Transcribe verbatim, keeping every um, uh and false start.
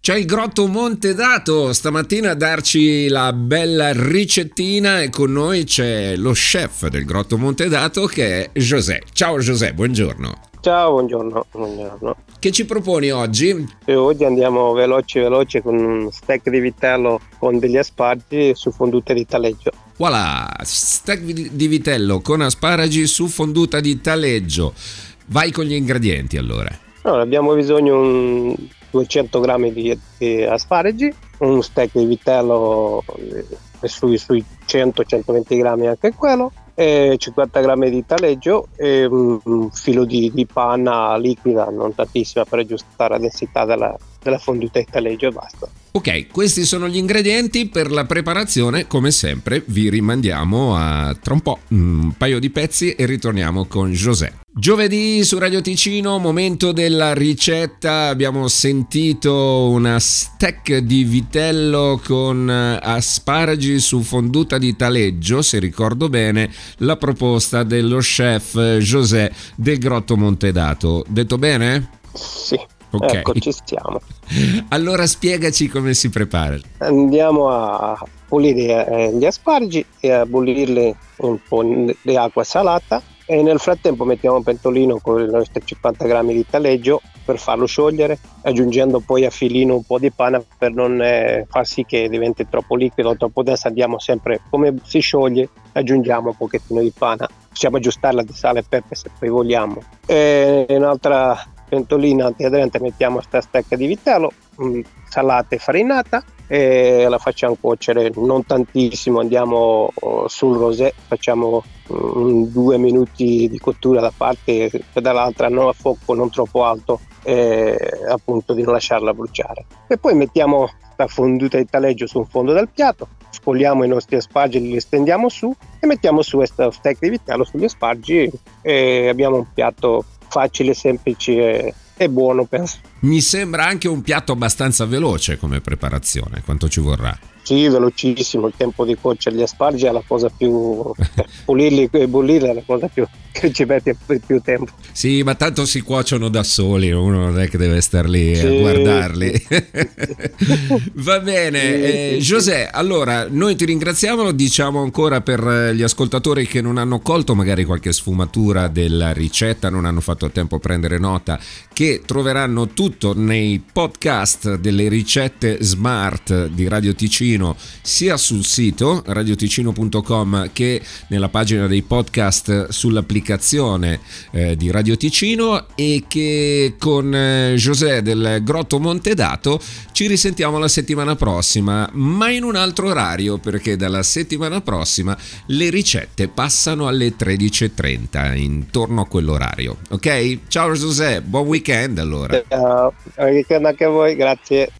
C'è il Grotto Montedato stamattina a darci la bella ricettina e con noi c'è lo chef del Grotto Montedato che è José. Ciao José, buongiorno. Ciao, buongiorno, buongiorno. Che ci proponi oggi? E oggi andiamo veloci veloci con un steak di vitello con degli asparagi su fondute di taleggio. Voilà, steak di vitello con asparagi su fonduta di taleggio. Vai con gli ingredienti allora. Allora, abbiamo bisogno di duecento grammi di, di asparagi, un steak di vitello eh, sui, sui cento centoventi grammi anche quello, e cinquanta grammi di taleggio e un, un filo di, di panna liquida, non tantissima, per aggiustare la densità della, della fonduta di taleggio e basta. Ok, questi sono gli ingredienti per la preparazione. Come sempre vi rimandiamo a tra un po', un paio di pezzi e ritorniamo con José. Giovedì su Radio Ticino, momento della ricetta. Abbiamo sentito una steak di vitello con asparagi su fonduta di taleggio, se ricordo bene, la proposta dello chef José del Grotto Montedato. Detto bene? Sì. Okay. Ecco, ci stiamo. Allora spiegaci come si prepara. Andiamo a pulire eh, gli asparagi e a bollirli un po' di acqua salata e nel frattempo mettiamo un pentolino con i nostri cinquanta grammi di taleggio per farlo sciogliere, aggiungendo poi a filino un po' di panna per non eh, far sì che diventi troppo liquido o troppo denso. Andiamo sempre, come si scioglie, aggiungiamo un pochettino di panna, possiamo aggiustarla di sale e pepe se poi vogliamo. E un'altra pentolina antiaderente mettiamo sta stecca di vitello, mh, salata e farinata, e la facciamo cuocere non tantissimo, andiamo oh, sul rosé, facciamo mh, due minuti di cottura da parte e dall'altra, non a fuoco non troppo alto, e appunto di non lasciarla bruciare. E poi mettiamo la fonduta di taleggio su un fondo del piatto, scogliamo i nostri asparagi, li stendiamo su e mettiamo su questo steak di vitello sugli asparagi e abbiamo un piatto facile, semplice e, e buono, penso. Mi sembra anche un piatto abbastanza veloce come preparazione. Quanto ci vorrà? Sì, velocissimo. Il tempo di cuocere gli asparagi è la cosa più pulirli e bollirli è la cosa più che ci mette più tempo. Sì, ma tanto si cuociono da soli, uno non è che deve star lì sì, a guardarli. Sì. Va bene, sì, eh, sì, José, allora noi ti ringraziamo, diciamo ancora per gli ascoltatori che non hanno colto magari qualche sfumatura della ricetta, non hanno fatto tempo a prendere nota, che troveranno tutto nei podcast delle ricette smart di Radio Ticino, sia sul sito radioticino punto com che nella pagina dei podcast sull'applicazione eh, di Radio Ticino, e che con eh, José del Grotto Montedato ci risentiamo la settimana prossima, ma in un altro orario, perché dalla settimana prossima le ricette passano alle tredici e trenta, intorno a quell'orario. Ok? Ciao José, buon weekend allora. Ciao, buon weekend anche a voi, grazie.